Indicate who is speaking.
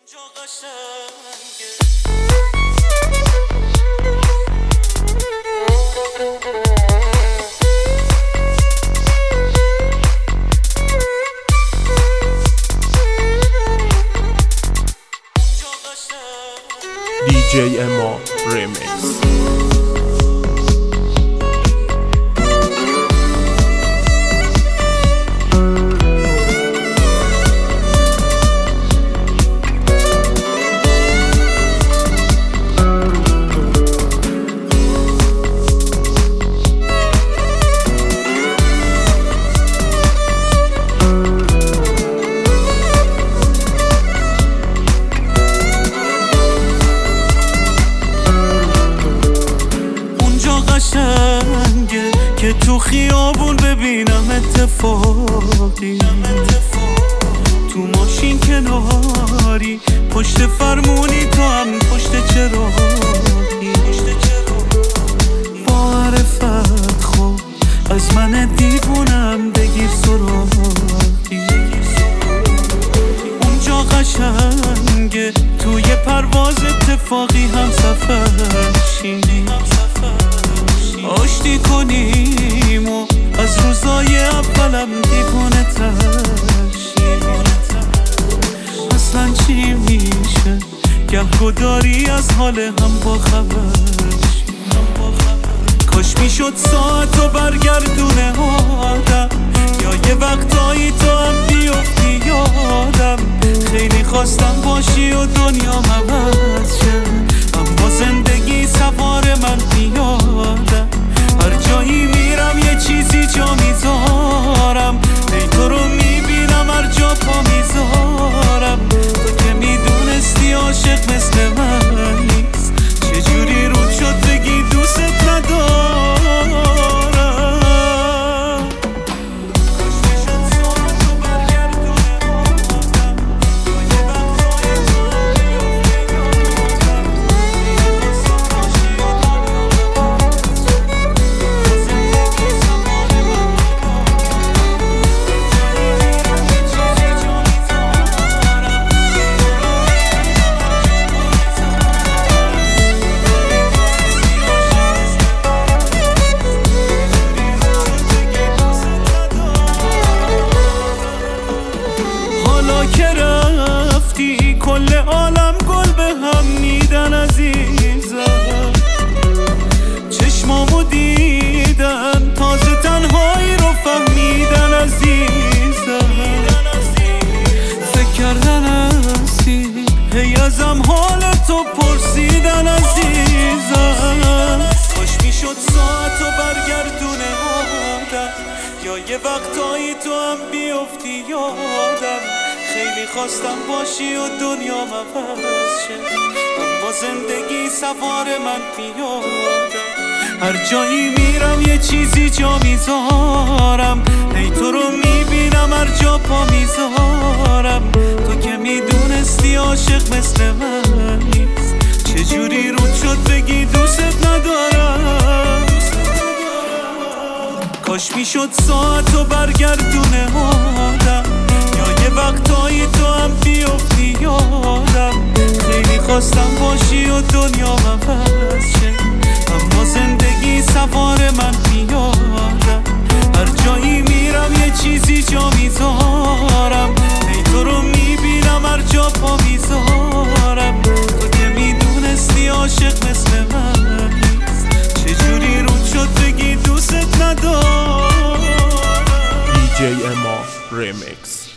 Speaker 1: DJ Emo Remix.
Speaker 2: قشنگه که تو خیابون ببینم اتفاقی، تو ماشین کناری پشت فرمونی، تو هم پشت چراغی. با عرفت خوب از من دیوونم بگیر سراغی. اونجا قشنگه توی پرواز اتفاقی هم سفر شیم، آشتی کنیم و از روزای اولم دیوانه ترشیم. اصلا چی میشه گهگداری از حال هم با خبر شیم. کاش میشد ساعتو برگردونه آدم، یا یه وقتایی تو هم بیفتی یادم. خیلی خواستم باشی و دنیا عوض شه، اما زندگی سوار من میادم. هر جایی میرم یه چیزی جا میذارم، ای تو رو میبینم هر جا پا میذارم. تو که میدونستی عاشق مثل من نیست، چجوری رود شد بگی دوست ندارم. کل عالم گل به هم میدن عزیزم، چشمامو دیدن تازه تنهایی رو فهمیدن عزیزم. فکر کردن هستی هی ازم حال تو پرسیدن عزیزم. کاش میشد ساعتو برگردونه آدم، یا یه وقتایی تو هم بیفتی یادم. خیلی خواستم باشی و دنیا عوض شه، اما زندگی سوار من میادم. هر جایی میرم یه چیزی جا میذارم، ای تو رو میبینم هر جا پا میذارم. تو که میدونستی عاشق مثل من نیست، چجوری رود شد بگی دوست ندارم. کاش میشد ساعتو برگردونه آدم، یه وقتایی تو هم بیفتی یادم. خیلی خواستم باشی و دنیا عوض شه، اما زندگی سوار من میادم. هر جایی میرم یه چیزی جا میذارم، ای تو رو میبینم هر جا پا میذارم. تو که میدونستی عاشق مثل من نیست، چجوری رود شد بگی دوست ندارم.
Speaker 1: DJ Emo Remix.